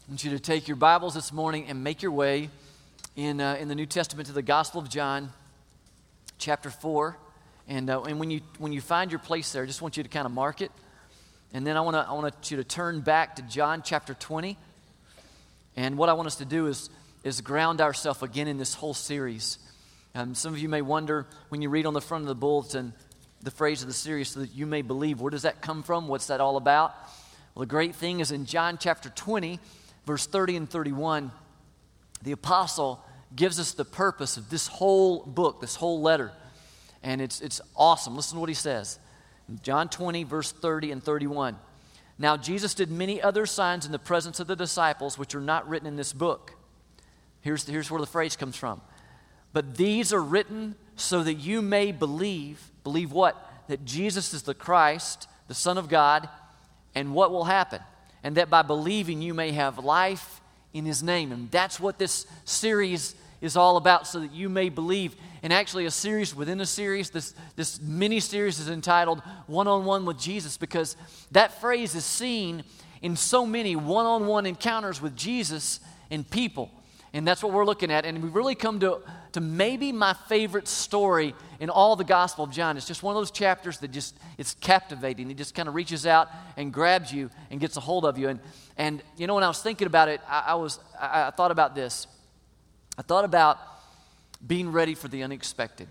I want you to take your Bibles this morning and make your way in the New Testament to the Gospel of John, chapter 4. And when you find your place there, I just want you to kind of mark it. And then I want you to turn back to John chapter 20. And what I want us to do is ground ourselves again in this whole series. Some of you may wonder, when you read on the front of the bulletin the phrase of the series, so that you may believe, where does that come from? What's that all about? Well, the great thing is in John chapter 20, verse 30 and 31, the apostle gives us the purpose of this whole book, this whole letter. And it's awesome. Listen to what he says. In John 20, verse 30 and 31. Now Jesus did many other signs in the presence of the disciples, which are not written in this book. Here's where the phrase comes from. But these are written so that you may believe. Believe what? That Jesus is the Christ, the Son of God, and what will happen? And that by believing you may have life in His name. And that's what this series is all about, so that you may believe. And actually a series within a series, this mini-series is entitled One-on-One with Jesus, because that phrase is seen in so many one-on-one encounters with Jesus and people. And that's what we're looking at. And we've really come to maybe my favorite story in all the Gospel of John. It's just one of those chapters that it's captivating. It just kind of reaches out and grabs you and gets a hold of you. And you know, when I was thinking about it, I thought about this. I thought about being ready for the unexpected.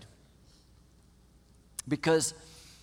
Because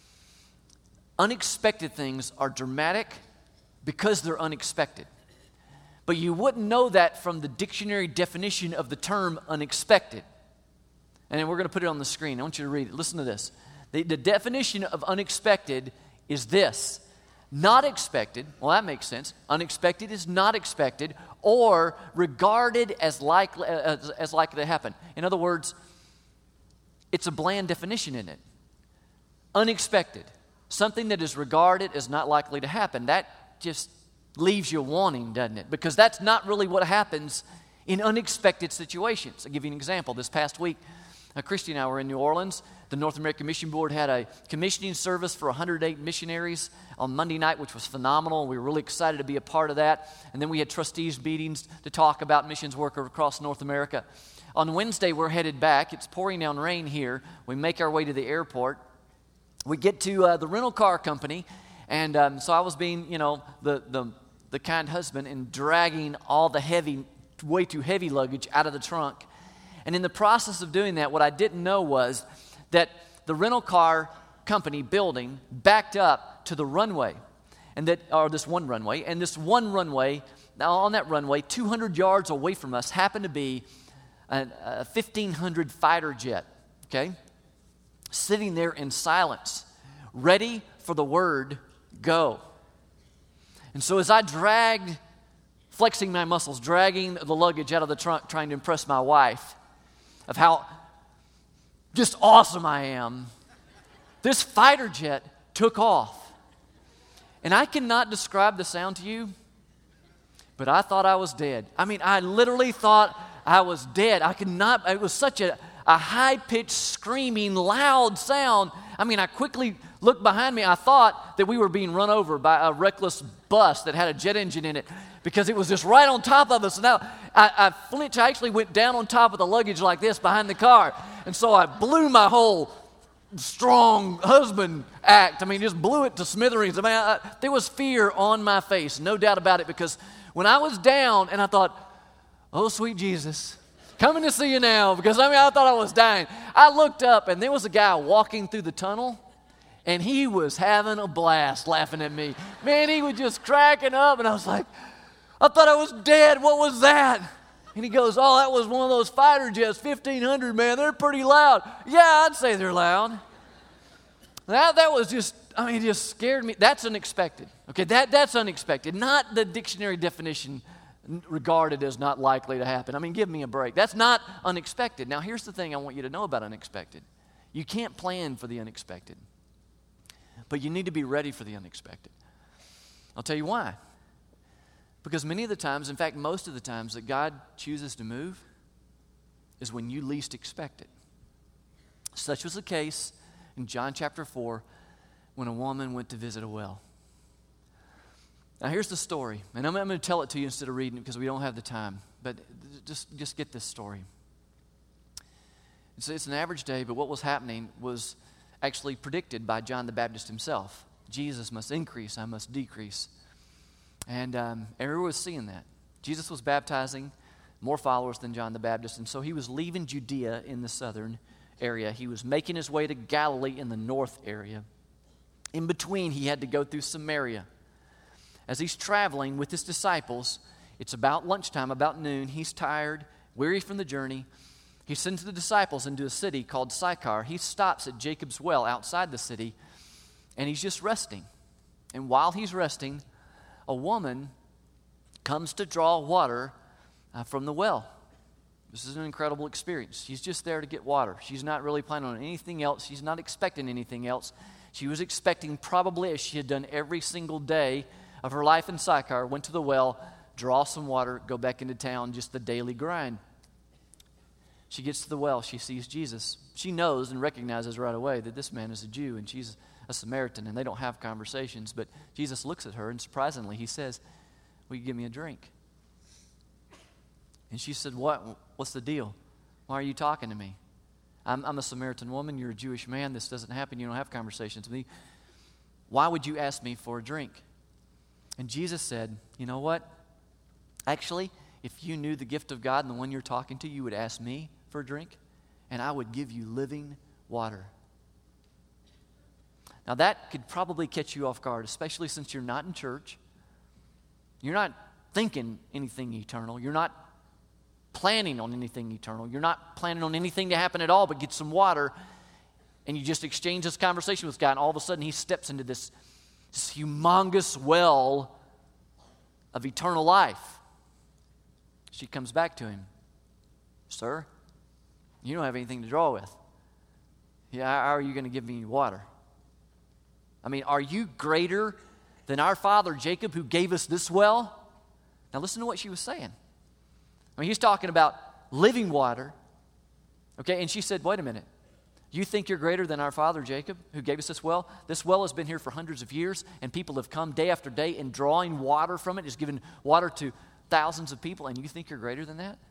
unexpected things are dramatic because they're unexpected. But you wouldn't know that from the dictionary definition of the term unexpected. And we're going to put it on the screen. I want you to read it. Listen to this. The definition of unexpected is this. Not expected. Well, that makes sense. Unexpected is not expected or regarded as likely to happen. In other words, it's a bland definition in it. Unexpected. Something that is regarded as not likely to happen. That just leaves you wanting, doesn't it? Because that's not really what happens in unexpected situations. I'll give you an example. This past week, Christy and I were in New Orleans. The North American Mission Board had a commissioning service for 108 missionaries on Monday night, which was phenomenal. We were really excited to be a part of that. And then we had trustees meetings to talk about missions work across North America. On Wednesday, we're headed back. It's pouring down rain here. We make our way to the airport. We get to the rental car company. And so I was being, the kind husband and dragging all the way too heavy luggage out of the trunk. And in the process of doing that, what I didn't know was that the rental car company building backed up to the runway, this one runway. And this one runway, now on that runway, 200 yards away from us, happened to be a 1,500 fighter jet, okay? Sitting there in silence, ready for the word, go. And so as I flexing my muscles, dragging the luggage out of the trunk, trying to impress my wife of how just awesome I am, this fighter jet took off. And I cannot describe the sound to you, but I thought I was dead. I mean, I literally thought I was dead. It was such a high-pitched, screaming, loud sound. I mean, I quickly looked behind me. I thought that we were being run over by a reckless bus that had a jet engine in it, because it was just right on top of us. And now I flinched. I actually went down on top of the luggage like this behind the car. And so I blew my whole strong husband act. I mean, just blew it to smithereens. I mean, there was fear on my face, no doubt about it, because when I was down and I thought, oh, sweet Jesus, coming to see you now, because I thought I was dying. I looked up and there was a guy walking through the tunnel, and he was having a blast laughing at me. Man, he was just cracking up, and I was like, I thought I was dead. What was that? And he goes, oh, that was one of those fighter jets, 1,500, man. They're pretty loud. Yeah, I'd say they're loud. That was just, it just scared me. That's unexpected. Okay, that's unexpected. Not the dictionary definition regarded as not likely to happen. Give me a break. That's not unexpected. Now, here's the thing I want you to know about unexpected. You can't plan for the unexpected, but you need to be ready for the unexpected. I'll tell you why. Because many of the times, in fact, most of the times that God chooses to move is when you least expect it. Such was the case in John chapter 4 when a woman went to visit a well. Now here's the story, and I'm going to tell it to you instead of reading it because we don't have the time. But just get this story. It's an average day, but what was happening was actually predicted by John the Baptist himself. Jesus must increase, I must decrease. And everyone was seeing that. Jesus was baptizing more followers than John the Baptist, and so he was leaving Judea in the southern area. He was making his way to Galilee in the north area. In between, he had to go through Samaria. As he's traveling with his disciples, it's about lunchtime, about noon. He's tired, weary from the journey. He sends the disciples into a city called Sychar. He stops at Jacob's well outside the city, and he's just resting. And while he's resting, a woman comes to draw water from the well. This is an incredible experience. She's just there to get water. She's not really planning on anything else. She's not expecting anything else. She was expecting, probably as she had done every single day of her life in Sychar, went to the well, draw some water, go back into town, just the daily grind. She gets to the well. She sees Jesus. She knows and recognizes right away that this man is a Jew and she's a Samaritan, and they don't have conversations. But Jesus looks at her, and surprisingly, he says, "Will you give me a drink?" And she said, What's the deal? Why are you talking to me? I'm a Samaritan woman. You're a Jewish man. This doesn't happen. You don't have conversations with me. Why would you ask me for a drink? And Jesus said, you know what? Actually, if you knew the gift of God and the one you're talking to, you would ask me for a drink, and I would give you living water. Now that could probably catch you off guard, especially since you're not in church. You're not thinking anything eternal. You're not planning on anything eternal. You're not planning on anything to happen at all but get some water, and you just exchange this conversation with God, and all of a sudden he steps into this humongous well of eternal life. She comes back to him. Sir, you don't have anything to draw with. Yeah, how are you going to give me water? I mean, are you greater than our father Jacob who gave us this well? Now listen to what she was saying. I mean, he's talking about living water. Okay, and she said, wait a minute. You think you're greater than our father Jacob who gave us this well? This well has been here for hundreds of years, and people have come day after day and drawing water from it. It's given water to thousands of people, and you think you're greater than that?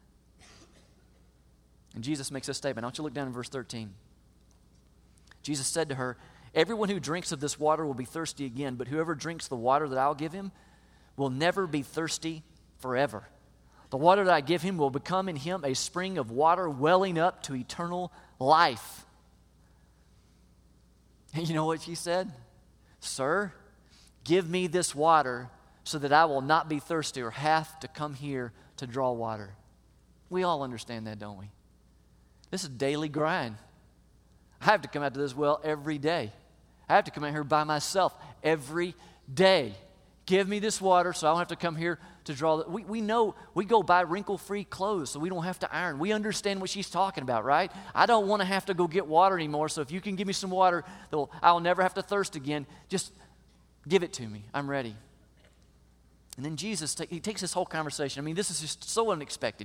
And Jesus makes a statement. I want you to look down in verse 13. Jesus said to her, everyone who drinks of this water will be thirsty again, but whoever drinks the water that I'll give him will never be thirsty forever. The water that I give him will become in him a spring of water welling up to eternal life. And you know what she said? Sir, give me this water so that I will not be thirsty or have to come here to draw water. We all understand that, don't we? This is daily grind. I have to come out to this well every day. I have to come out here by myself every day. Give me this water so I don't have to come here to draw. We know we go buy wrinkle-free clothes so we don't have to iron. We understand what she's talking about, right? I don't want to have to go get water anymore, so if you can give me some water, I'll never have to thirst again. Just give it to me. I'm ready. And then Jesus, he takes this whole conversation. I mean, this is just so unexpected.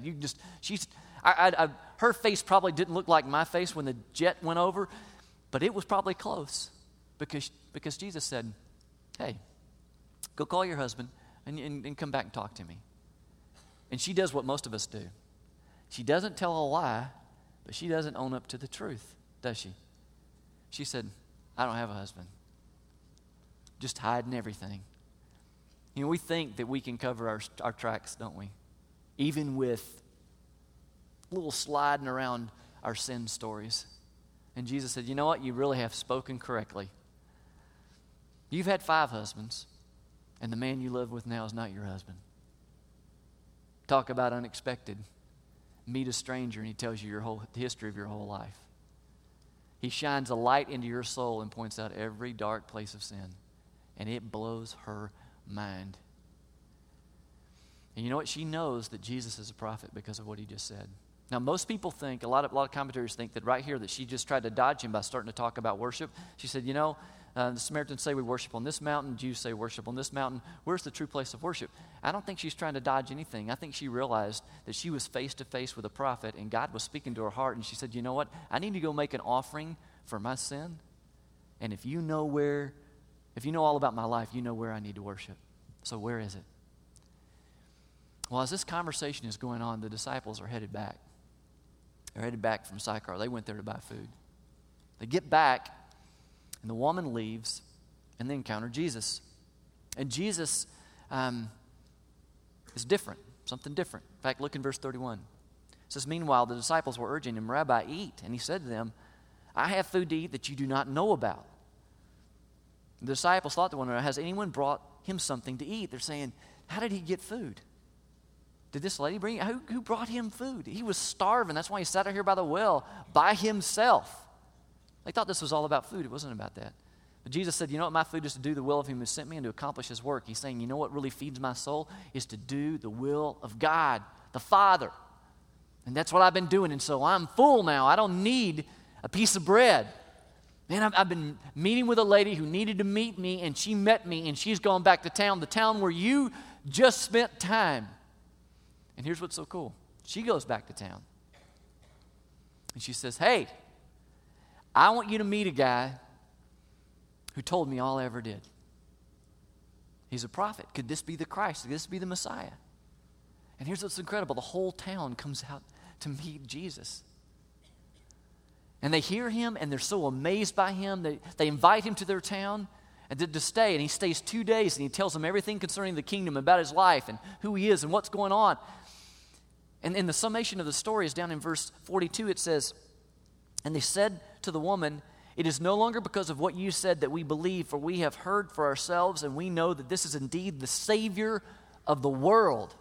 Her face probably didn't look like my face when the jet went over, but it was probably close because Jesus said, hey, go call your husband and come back and talk to me. And she does what most of us do. She doesn't tell a lie, but she doesn't own up to the truth, does she? She said, I don't have a husband. Just hiding everything. You know, we think that we can cover our tracks, don't we? Even with little sliding around our sin stories. And Jesus said, you know what? You really have spoken correctly. You've had 5 husbands, and the man you live with now is not your husband. Talk about unexpected. Meet a stranger, and he tells you the history of your whole life. He shines a light into your soul and points out every dark place of sin, and it blows her mind. And you know what? She knows that Jesus is a prophet because of what he just said. Now, most people think, a lot of commentators think that right here that she just tried to dodge him by starting to talk about worship. She said, you know, the Samaritans say we worship on this mountain. Jews say worship on this mountain. Where's the true place of worship? I don't think she's trying to dodge anything. I think she realized that she was face to face with a prophet, and God was speaking to her heart, and she said, you know what? I need to go make an offering for my sin, and if you know all about my life, you know where I need to worship. So where is it? Well, as this conversation is going on, the disciples are headed back. They're headed back from Sychar. They went there to buy food. They get back, and the woman leaves, and they encounter Jesus. And Jesus is different, something different. In fact, look in verse 31. It says, meanwhile, the disciples were urging him, Rabbi, eat. And he said to them, I have food to eat that you do not know about. The disciples thought to one another, has anyone brought him something to eat? They're saying, how did he get food? Did this lady bring it? Who brought him food? He was starving. That's why he sat out here by the well by himself. They thought this was all about food. It wasn't about that. But Jesus said, you know what? My food is to do the will of him who sent me and to accomplish his work. He's saying, you know what really feeds my soul is to do the will of God, the Father. And that's what I've been doing. And so I'm full now. I don't need a piece of bread. Man, I've been meeting with a lady who needed to meet me, and she met me, and she's gone back to town, the town where you just spent time. And here's what's so cool. She goes back to town. And she says, hey, I want you to meet a guy who told me all I ever did. He's a prophet. Could this be the Christ? Could this be the Messiah? And here's what's incredible. The whole town comes out to meet Jesus. And they hear him, and they're so amazed by him. They invite him to their town and to stay. And he stays 2 days, and he tells them everything concerning the kingdom, about his life and who he is and what's going on. And in the summation of the story is down in verse 42. It says, and they said to the woman, it is no longer because of what you said that we believe, for we have heard for ourselves, and we know that this is indeed the Savior of the world.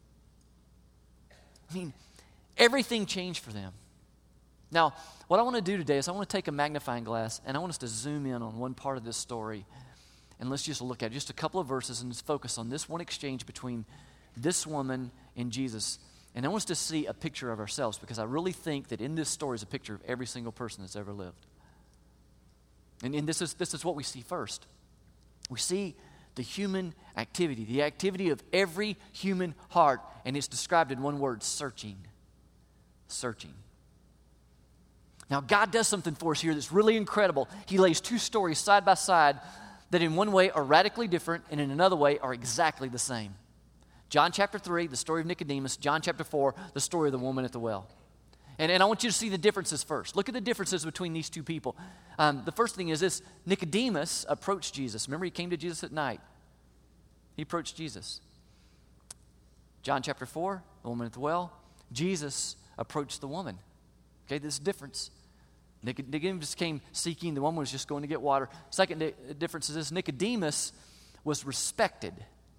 I mean, everything changed for them. Now, what I want to do today is I want to take a magnifying glass, and I want us to zoom in on one part of this story, and let's just look at just a couple of verses and just focus on this one exchange between this woman and Jesus. And I want us to see a picture of ourselves, because I really think that in this story is a picture of every single person that's ever lived. And this is what we see first. We see the human activity, the activity of every human heart, and it's described in one word, searching. Searching. Now, God does something for us here that's really incredible. He lays two stories side by side that in one way are radically different and in another way are exactly the same. John chapter 3, the story of Nicodemus. John chapter 4, the story of the woman at the well. And I want you to see the differences first. Look at the differences between these two people. The first thing is this. Nicodemus approached Jesus. Remember, he came to Jesus at night. He approached Jesus. John chapter 4, the woman at the well. Jesus approached the woman. Okay, this difference. Nicodemus came seeking. The woman was just going to get water. Second difference is this. Nicodemus was respected.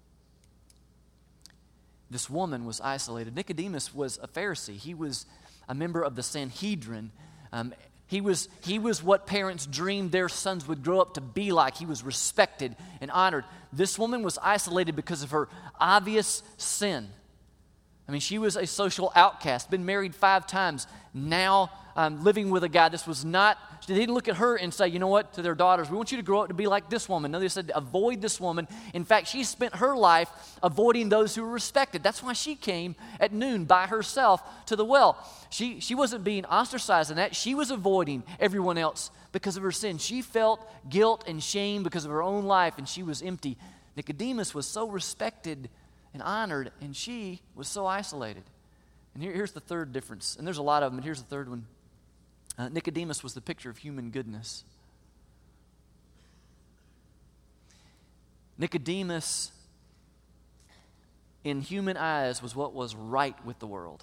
This woman was isolated. Nicodemus was a Pharisee. He was a member of the Sanhedrin. He was what parents dreamed their sons would grow up to be like. He was respected and honored. This woman was isolated because of her obvious sin. I mean, she was a social outcast, been married 5 times, now living with a guy. This was not, they didn't look at her and say, you know what, to their daughters, we want you to grow up to be like this woman. No, they said, avoid this woman. In fact, she spent her life avoiding those who were respected. That's why she came at noon by herself to the well. She wasn't being ostracized in that. She was avoiding everyone else because of her sin. She felt guilt and shame because of her own life, and she was empty. Nicodemus was so respected and honored, and she was so isolated. And here's the third difference, and there's a lot of them, but here's the third one. Nicodemus was the picture of human goodness. Nicodemus, in human eyes, was what was right with the world.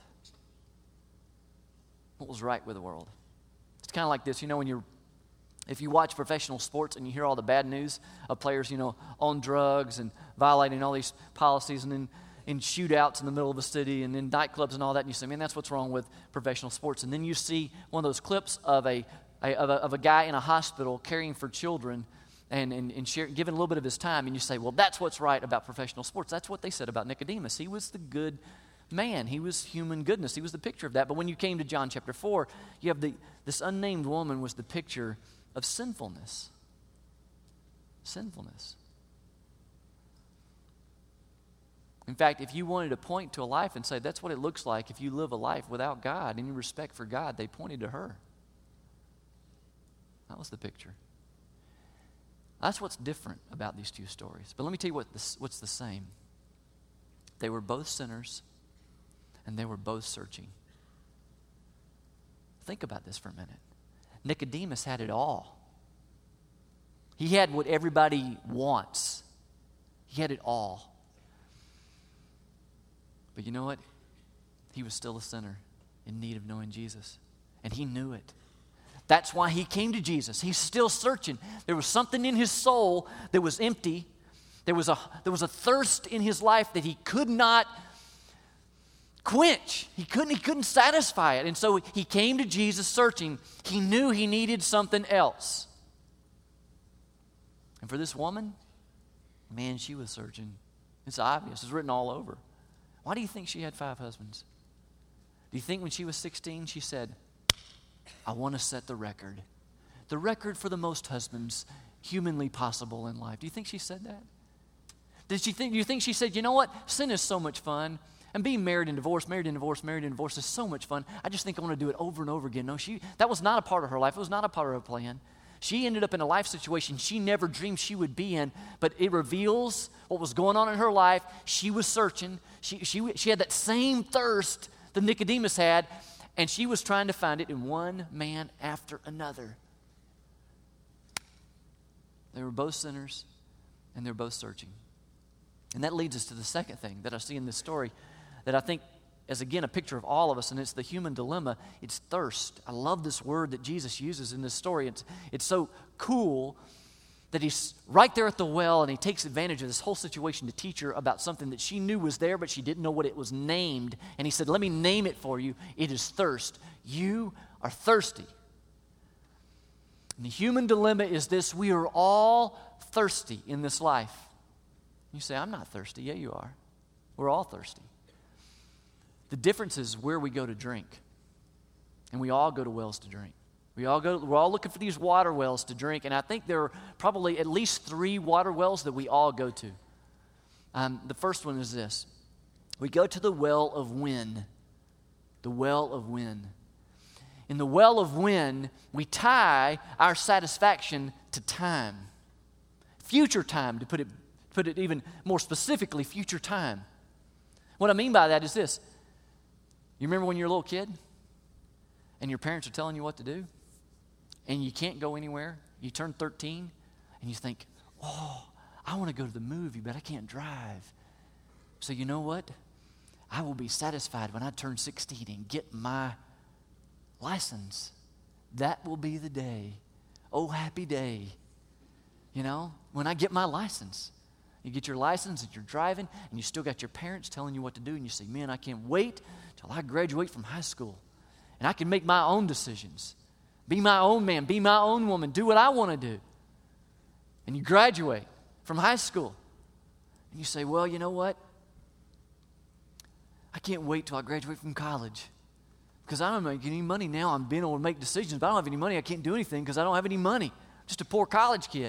What was right with the world. It's kind of like this, if you watch professional sports and you hear all the bad news of players, on drugs and violating all these policies, and then in shootouts in the middle of a city and in nightclubs and all that, and you say, man, that's what's wrong with professional sports. And then you see one of those clips of a guy in a hospital caring for children and giving a little bit of his time, and you say, well, that's what's right about professional sports. That's what they said about Nicodemus. He was the good man. He was human goodness. He was the picture of that. But when you came to John chapter 4, you have this unnamed woman was the picture of sinfulness. Sinfulness. In fact, if you wanted to point to a life and say that's what it looks like if you live a life without God, any respect for God, they pointed to her. That was the picture. That's what's different about these two stories. But let me tell you what's the same. They were both sinners, and they were both searching. Think about this for a minute. Nicodemus had it all. He had what everybody wants. He had it all. But you know what? He was still a sinner in need of knowing Jesus. And he knew it. That's why he came to Jesus. He's still searching. There was something in his soul that was empty. There was a thirst in his life that he could not quench. He couldn't satisfy it. And so he came to Jesus searching. He knew he needed something else. And for this woman, man, she was searching. It's obvious. It's written all over. Why do you think she had 5 husbands? Do you think when she was 16, she said, I want to set the record for the most husbands humanly possible in life? Do you think she said that? Do you think she said, you know what? Sin is so much fun. And being married and divorced is so much fun. I just think I want to do it over and over again. No, that was not a part of her life. It was not a part of her plan. She ended up in a life situation she never dreamed she would be in, but it reveals what was going on in her life. She was searching. She had that same thirst that Nicodemus had, and she was trying to find it in one man after another. They were both sinners, and they're both searching. And that leads us to the second thing that I see in this story that I think is, again, a picture of all of us, and it's the human dilemma. It's thirst. I love this word that Jesus uses in this story. It's so cool that he's right there at the well, and he takes advantage of this whole situation to teach her about something that she knew was there, but she didn't know what it was named. And he said, let me name it for you. It is thirst. You are thirsty. And the human dilemma is this: we are all thirsty in this life. You say, I'm not thirsty. Yeah, you are. We're all thirsty. The difference is where we go to drink. And we all go to wells to drink. We're all looking for these water wells to drink. And I think there are probably at least 3 water wells that we all go to. The first one is this. We go to the well of when. The well of when. In the well of when, we tie our satisfaction to time. Future time, to put it even more specifically, future time. What I mean by that is this. You remember when you were a little kid and your parents are telling you what to do and you can't go anywhere? You turn 13 and you think, oh, I want to go to the movie, but I can't drive. So you know what? I will be satisfied when I turn 16 and get my license. That will be the day. Oh, happy day. You know, when I get my license. You get your license and you're driving and you still got your parents telling you what to do, and you say, man, I can't wait till I graduate from high school and I can make my own decisions. Be my own man, be my own woman, do what I want to do. And you graduate from high school and you say, well, you know what? I can't wait till I graduate from college because I don't make any money now. I'm being able to make decisions, but I don't have any money. I can't do anything because I don't have any money. Just a poor college kid.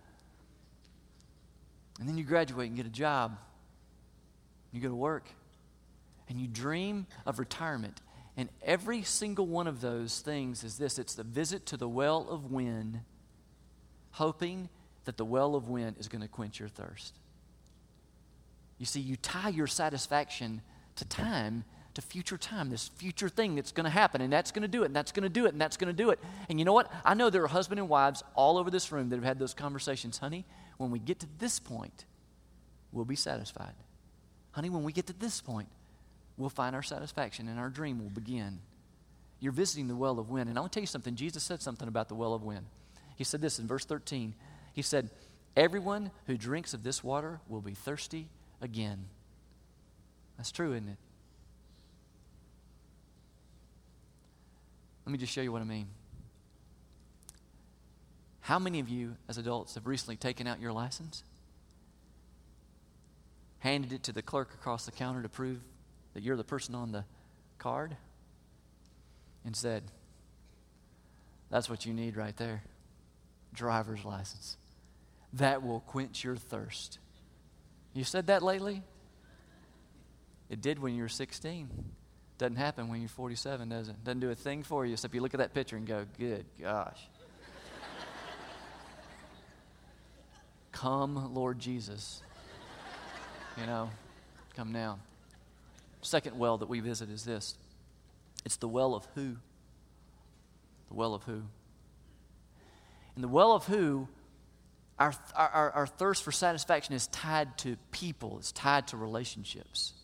And then you graduate and get a job. You go to work. And you dream of retirement. And every single one of those things is this. It's the visit to the well of when, hoping that the well of when is going to quench your thirst. You see, you tie your satisfaction to time, to future time, this future thing that's going to happen, and that's going to do it, and that's going to do it, and that's going to do it. And you know what? I know there are husband and wives all over this room that have had those conversations. Honey, when we get to this point, we'll be satisfied. Honey, when we get to this point, we'll find our satisfaction and our dream will begin. You're visiting the well of when. And I want to tell you something. Jesus said something about the well of when. He said this in verse 13. He said, everyone who drinks of this water will be thirsty again. That's true, isn't it? Let me just show you what I mean. How many of you as adults have recently taken out your license, handed it to the clerk across the counter to prove that you're the person on the card, and said, that's what you need right there, driver's license. That will quench your thirst. You said that lately? It did when you were 16. Doesn't happen when you're 47, does it? Doesn't do a thing for you except you look at that picture and go, good gosh. come, Lord Jesus. Come now. Second well that we visit is this. It's the well of who? The well of who? And the well of who, our thirst for satisfaction is tied to people. It's tied to relationships.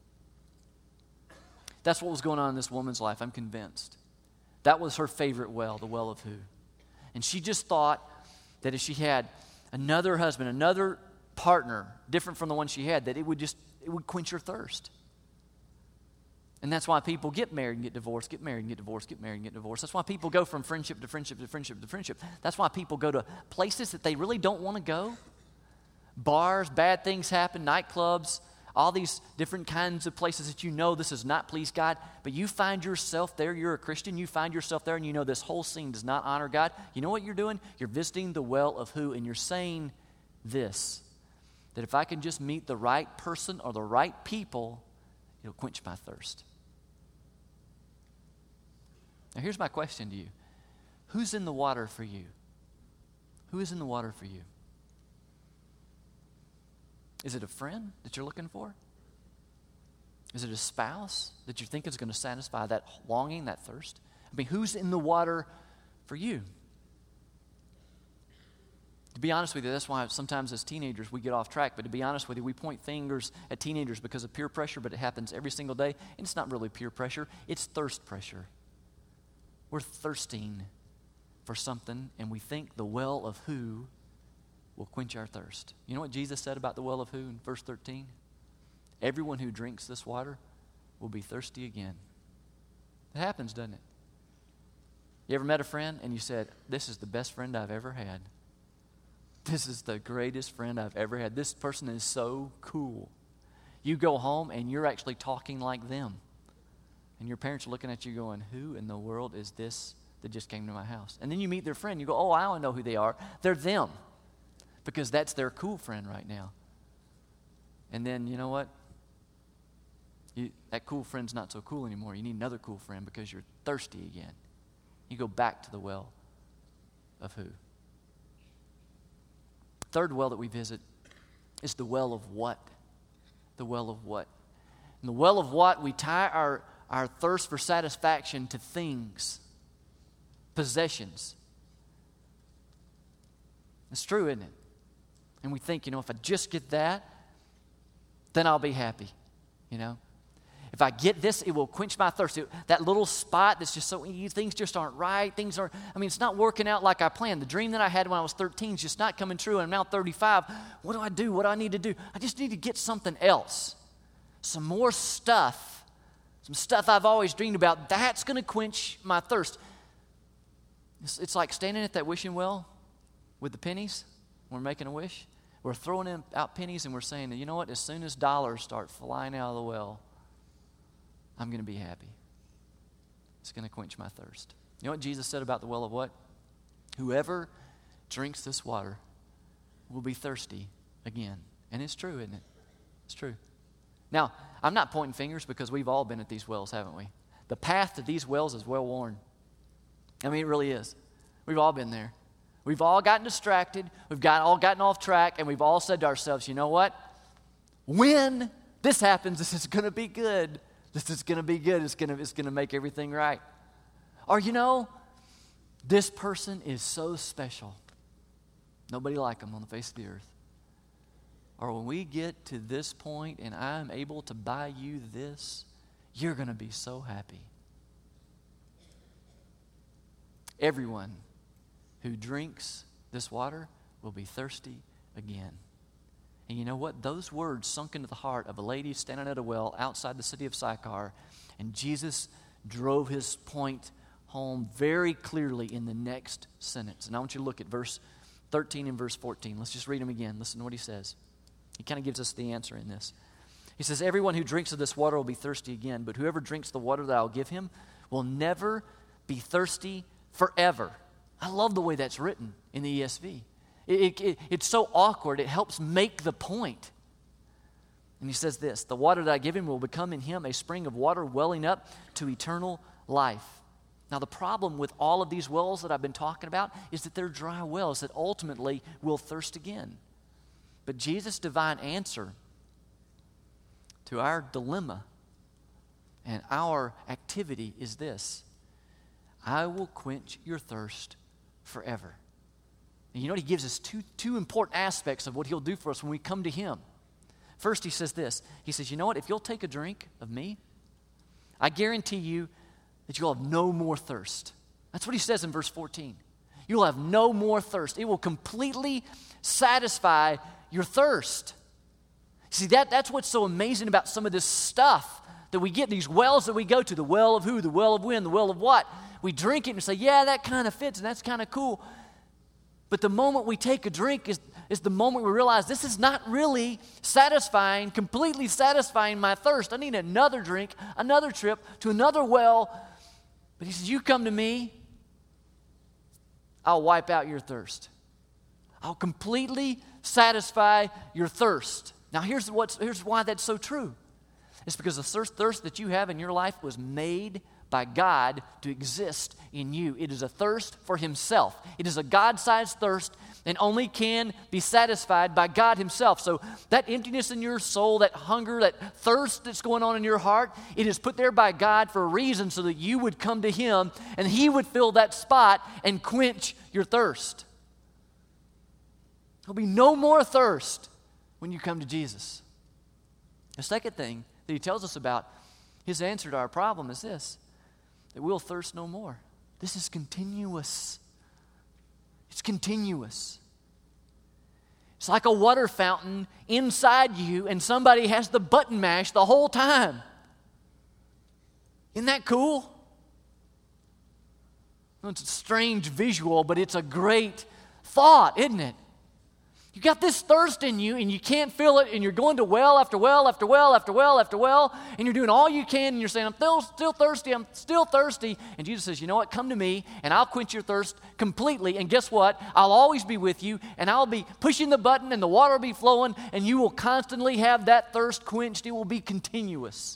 That's what was going on in this woman's life, I'm convinced. That was her favorite well, the well of who. And she just thought that if she had another husband, another partner, different from the one she had, that it would quench her thirst. And that's why people get married and get divorced, get married and get divorced, get married and get divorced. That's why people go from friendship to friendship to friendship to friendship. That's why people go to places that they really don't want to go. Bars, bad things happen, nightclubs, all these different kinds of places that this does not please God, but you find yourself there, you're a Christian, you find yourself there and this whole scene does not honor God. You know what you're doing? You're visiting the well of who, and you're saying this, that if I can just meet the right person or the right people, it'll quench my thirst. Now here's my question to you. Who's in the water for you? Who is in the water for you? Is it a friend that you're looking for? Is it a spouse that you think is going to satisfy that longing, that thirst? I mean, who's in the water for you? To be honest with you, that's why sometimes as teenagers we get off track. But to be honest with you, we point fingers at teenagers because of peer pressure, but it happens every single day. And it's not really peer pressure, it's thirst pressure. We're thirsting for something, and we think the well of who will quench our thirst. You know what Jesus said about the well of who in verse 13? Everyone who drinks this water will be thirsty again. It happens, doesn't it? You ever met a friend and you said, this is the best friend I've ever had. This is the greatest friend I've ever had. This person is so cool. You go home and you're actually talking like them. And your parents are looking at you going, who in the world is this that just came to my house? And then you meet their friend. You go, oh, I don't know who they are. They're them. Because that's their cool friend right now. And then, you know what? That cool friend's not so cool anymore. You need another cool friend because you're thirsty again. You go back to the well of who? Third well that we visit is the well of what? The well of what? And the well of what, we tie our thirst for satisfaction to things, possessions. It's true, isn't it? And we think, if I just get that, then I'll be happy, If I get this, it will quench my thirst. That little spot that's just things just aren't right. It's not working out like I planned. The dream that I had when I was 13 is just not coming true, and I'm now 35. What do I do? What do I need to do? I just need to get something else. Some more stuff. Some stuff I've always dreamed about. That's going to quench my thirst. It's like standing at that wishing well with the pennies. We're making a wish. We're throwing out pennies and we're saying, you know what? As soon as dollars start flying out of the well, I'm going to be happy. It's going to quench my thirst. You know what Jesus said about the well of what? Whoever drinks this water will be thirsty again. And it's true, isn't it? It's true. Now, I'm not pointing fingers because we've all been at these wells, haven't we? The path to these wells is well worn. It really is. We've all been there. We've all gotten distracted. We've all gotten off track, and we've all said to ourselves, you know what? When this happens, this is going to be good. This is going to be good. It's going to make everything right. Or, this person is so special. Nobody like them on the face of the earth. Or when we get to this point and I'm able to buy you this, you're going to be so happy. Everyone who drinks this water will be thirsty again. And you know what? Those words sunk into the heart of a lady standing at a well outside the city of Sychar, and Jesus drove his point home very clearly in the next sentence. And I want you to look at verse 13 and verse 14. Let's just read them again. Listen to what he says. He kind of gives us the answer in this. He says, everyone who drinks of this water will be thirsty again, but whoever drinks the water that I'll give him will never be thirsty forever. I love the way that's written in the ESV. It's so awkward. It helps make the point. And he says this, the water that I give him will become in him a spring of water welling up to eternal life. Now, the problem with all of these wells that I've been talking about is that they're dry wells that ultimately will thirst again. But Jesus' divine answer to our dilemma and our activity is this: I will quench your thirst forever. And you know what? He gives us two important aspects of what he'll do for us when we come to him. First, he says this. He says, you know what? If you'll take a drink of me, I guarantee you that you'll have no more thirst. That's what he says in verse 14. You'll have no more thirst. It will completely satisfy your thirst. See, that's what's so amazing about some of this stuff that we get, these wells that we go to, the well of who, the well of when, the well of what. We drink it and say, yeah, that kind of fits and that's kind of cool. But the moment we take a drink is the moment we realize this is not really satisfying, completely satisfying my thirst. I need another drink, another trip to another well. But he says, you come to me, I'll wipe out your thirst. I'll completely satisfy your thirst. Now here's why that's so true. It's because the thirst that you have in your life was made by God to exist in you. It is a thirst for himself. It is a God-sized thirst and only can be satisfied by God himself. So that emptiness in your soul, that hunger, that thirst that's going on in your heart, it is put there by God for a reason so that you would come to him and he would fill that spot and quench your thirst. There'll be no more thirst when you come to Jesus. The second thing that he tells us about his answer to our problem is this: that we'll thirst no more. This is continuous. It's continuous. It's like a water fountain inside you and somebody has the button mashed the whole time. Isn't that cool? Well, it's a strange visual, but it's a great thought, isn't it? You got this thirst in you and you can't feel it, and you're going to well after well after well after well after well, and you're doing all you can and you're saying, I'm still thirsty. And Jesus says, you know what, come to me and I'll quench your thirst completely, and guess what? I'll always be with you, and I'll be pushing the button and the water will be flowing, and you will constantly have that thirst quenched. It will be continuous.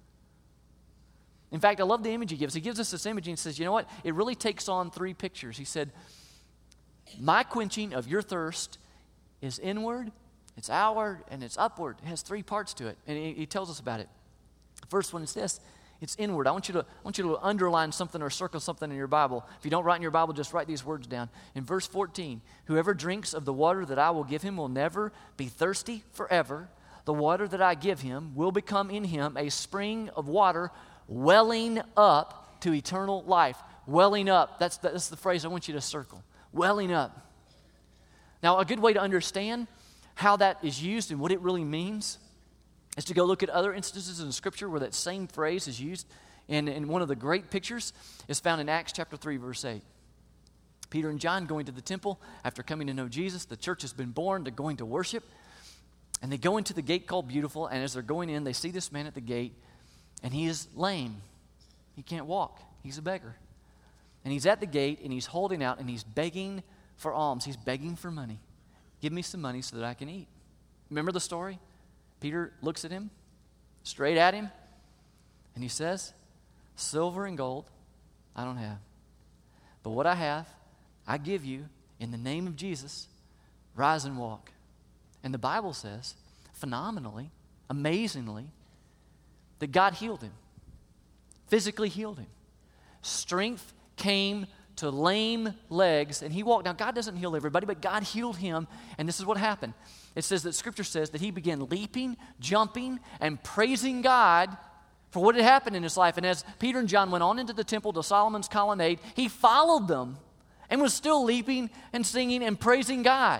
In fact, I love the image he gives. He gives us this image and he says, you know what? It really takes on three pictures. He said, my quenching of your thirst is inward, it's outward, and it's upward. It has three parts to it, and he tells us about it. The first one is this: it's inward. I want you to underline something or circle something in your Bible. If you don't write in your Bible, just write these words down. In verse 14, whoever drinks of the water that I will give him will never be thirsty forever. The water that I give him will become in him a spring of water welling up to eternal life. Welling up, that's the phrase I want you to circle. Welling up. Now, a good way to understand how that is used and what it really means is to go look at other instances in Scripture where that same phrase is used. And one of the great pictures is found in Acts chapter 3, verse 8. Peter and John going to the temple after coming to know Jesus. The church has been born. They're going to worship. And they go into the gate called Beautiful. And as they're going in, they see this man at the gate. And he is lame. He can't walk. He's a beggar. And he's at the gate and he's holding out and he's begging for alms. He's begging for money. Give me some money so that I can eat. Remember the story? Peter looks at him, straight at him, and he says, silver and gold I don't have. But what I have, I give you in the name of Jesus. Rise and walk. And the Bible says, phenomenally, amazingly, that God healed him. Physically healed him. Strength came to lame legs, and he walked. Now, God doesn't heal everybody, but God healed him, and this is what happened. It says that Scripture says that he began leaping, jumping, and praising God for what had happened in his life. And as Peter and John went on into the temple to Solomon's colonnade, he followed them and was still leaping and singing and praising God.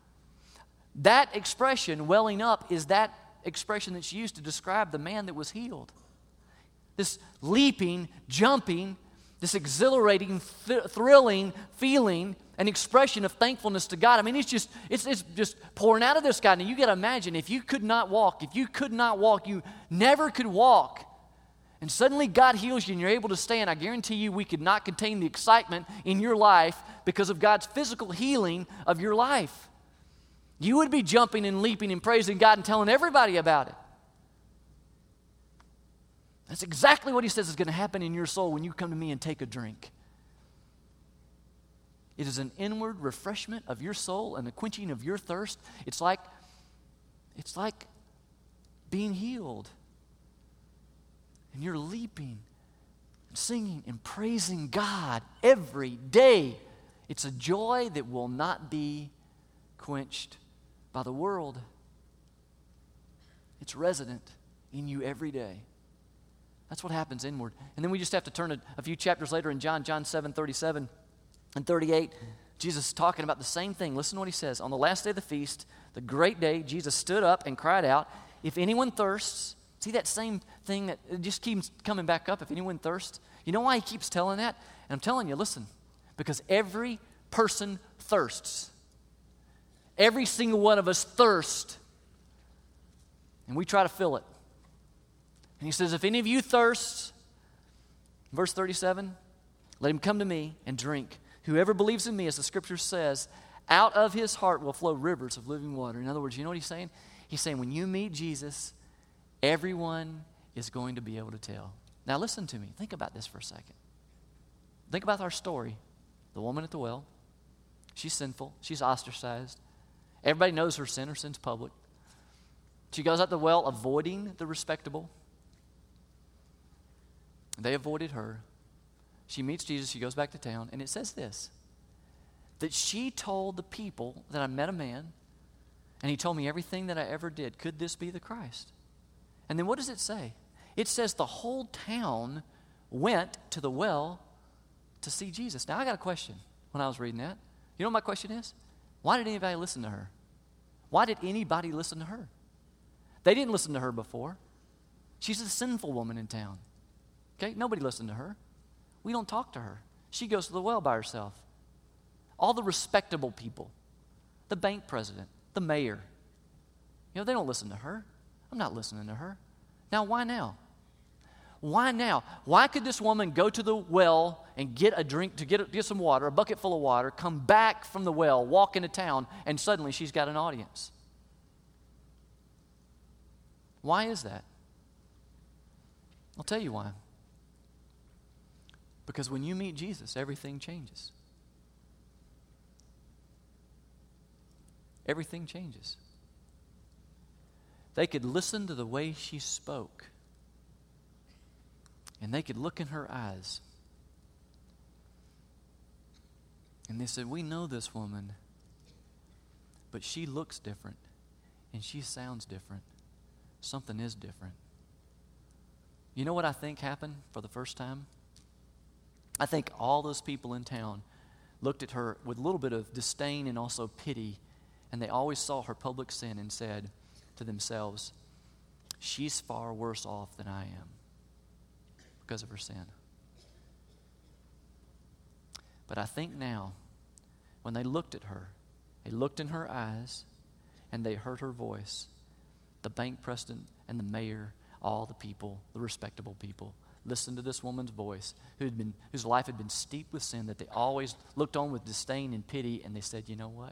That expression, welling up, is that expression that's used to describe the man that was healed. This leaping, jumping, this exhilarating, thrilling feeling, an expression of thankfulness to God. I mean, it's just pouring out of this guy. Now, you got to imagine, if you could not walk, you never could walk, and suddenly God heals you and you're able to stand, I guarantee you we could not contain the excitement in your life because of God's physical healing of your life. You would be jumping and leaping and praising God and telling everybody about it. That's exactly what he says is going to happen in your soul when you come to me and take a drink. It is an inward refreshment of your soul and the quenching of your thirst. It's like It's like being healed. And you're leaping, and singing, and praising God every day. It's a joy that will not be quenched by the world. It's resident in you every day. That's what happens inward. And then we just have to turn a few chapters later in John 7:37 and 38. Jesus is talking about the same thing. Listen to what he says. On the last day of the feast, the great day, Jesus stood up and cried out, if anyone thirsts, see that same thing that it just keeps coming back up, if anyone thirsts. You know why he keeps telling that? And I'm telling you, listen, because every person thirsts. Every single one of us thirsts. And we try to fill it. And he says, if any of you thirsts, verse 37, let him come to me and drink. Whoever believes in me, as the scripture says, out of his heart will flow rivers of living water. In other words, you know what he's saying? He's saying when you meet Jesus, everyone is going to be able to tell. Now listen to me. Think about this for a second. Think about our story. The woman at the well. She's sinful. She's ostracized. Everybody knows her sin. Her sin's public. She goes out the well avoiding the respectable. They avoided her. She meets Jesus. She goes back to town. And it says this, that she told the people that I met a man and he told me everything that I ever did. Could this be the Christ? And then what does it say? It says the whole town went to the well to see Jesus. Now I got a question when I was reading that. You know what my question is? Why did anybody listen to her? Why did anybody listen to her? They didn't listen to her before. She's a sinful woman in town. Okay? Nobody listened to her. We don't talk to her. She goes to the well by herself. All the respectable people, the bank president, the mayor, they don't listen to her. I'm not listening to her. Now, why now? Why now? Why could this woman go to the well and get a drink, to get some water, a bucket full of water, come back from the well, walk into town, and suddenly she's got an audience? Why is that? I'll tell you why. Because when you meet Jesus, everything changes. Everything changes. They could listen to the way she spoke, and they could look in her eyes, and they said, we know this woman, but she looks different, and she sounds different. Something is different. You know what I think happened for the first time? I think all those people in town looked at her with a little bit of disdain and also pity, and they always saw her public sin and said to themselves, she's far worse off than I am because of her sin. But I think now, when they looked at her, they looked in her eyes, and they heard her voice, the bank president and the mayor, all the people, the respectable people, listened to this woman's voice whose life had been steeped with sin, that they always looked on with disdain and pity, and they said, you know what?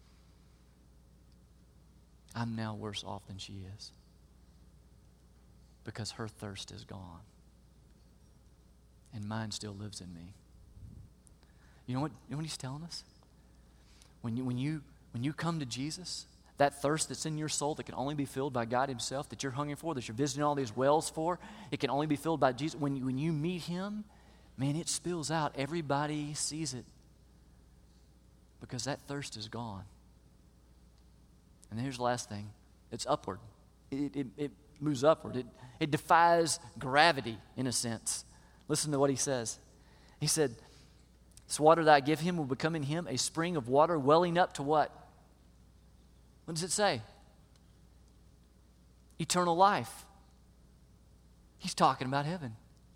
I'm now worse off than she is because her thirst is gone and mine still lives in me. You know what he's telling us? When you come to Jesus, that thirst that's in your soul that can only be filled by God himself, that you're hungry for, that you're visiting all these wells for, it can only be filled by Jesus. When you meet him, man, it spills out. Everybody sees it because that thirst is gone. And then here's the last thing. It's upward. It moves upward. It defies gravity in a sense. Listen to what he says. He said, this water that I give him will become in him a spring of water welling up to what? What does it say? Eternal life. He's talking about heaven.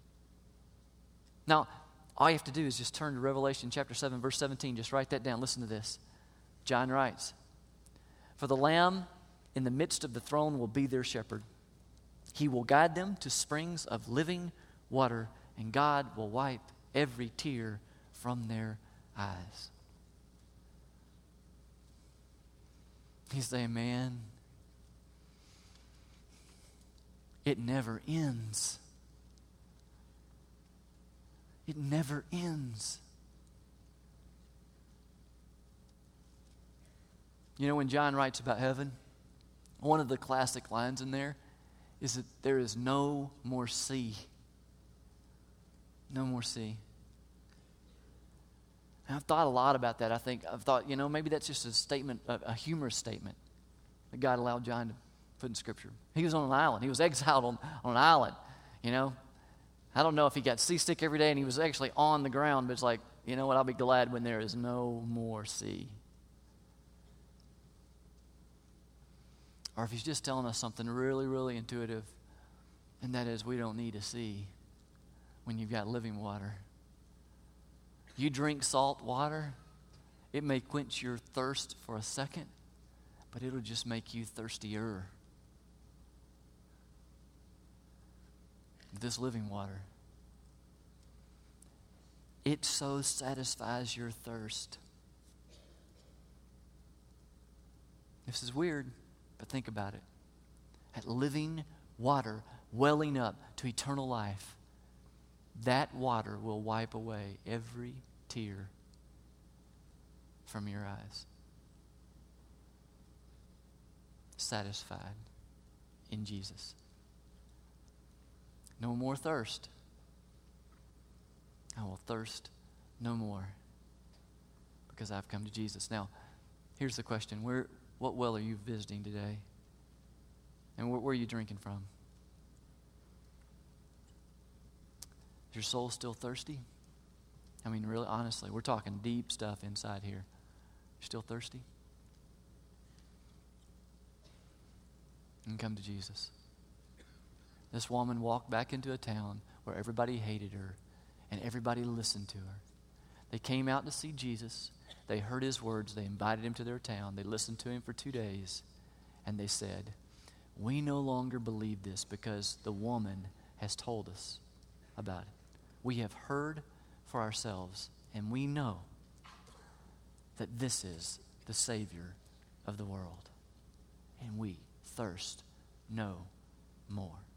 Now, all you have to do is just turn to Revelation chapter 7, verse 17. Just write that down. Listen to this. John writes, for the Lamb in the midst of the throne will be their shepherd. He will guide them to springs of living water, and God will wipe every tear from their eyes. He's saying, man, it never ends. It never ends. You know, when John writes about heaven, One of the classic lines in there is that there is no more sea. No more sea. And I've thought a lot about that. I've thought, maybe that's just a statement, a humorous statement that God allowed John to put in Scripture. He was on an island. He was exiled on an island, I don't know if he got seasick every day and he was actually on the ground, but it's like, you know what, I'll be glad when there is no more sea. Or if he's just telling us something really, really intuitive, and that is we don't need a sea when you've got living water. You drink salt water, it may quench your thirst for a second, but it'll just make you thirstier. This living water, it so satisfies your thirst. This is weird, but think about it. That living water welling up to eternal life, that water will wipe away every tear from your eyes. Satisfied in Jesus. No more thirst. I will thirst no more because I've come to Jesus. Now, here's the question. What well are you visiting today? And where are you drinking from? Is your soul still thirsty? I mean, really, honestly, we're talking deep stuff inside here. You're still thirsty? And come to Jesus. This woman walked back into a town where everybody hated her and everybody listened to her. They came out to see Jesus. They heard his words. They invited him to their town. They listened to him for 2 days. And they said, we no longer believe this because the woman has told us about it. We have heard for ourselves, and we know that this is the Savior of the world. And we thirst no more.